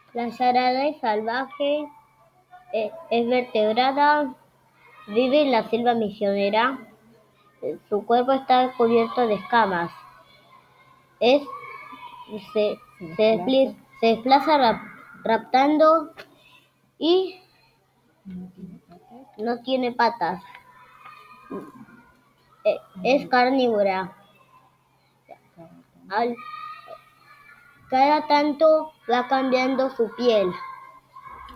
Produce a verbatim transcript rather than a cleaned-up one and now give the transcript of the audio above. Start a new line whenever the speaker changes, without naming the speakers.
La yarará es salvaje, eh, es vertebrada, vive en la selva misionera. eh, Su cuerpo está cubierto de escamas. Es, se, se, despli- se desplaza rap- raptando y no tiene patas. Eh, Es carnívora. Al- Cada tanto va cambiando su piel.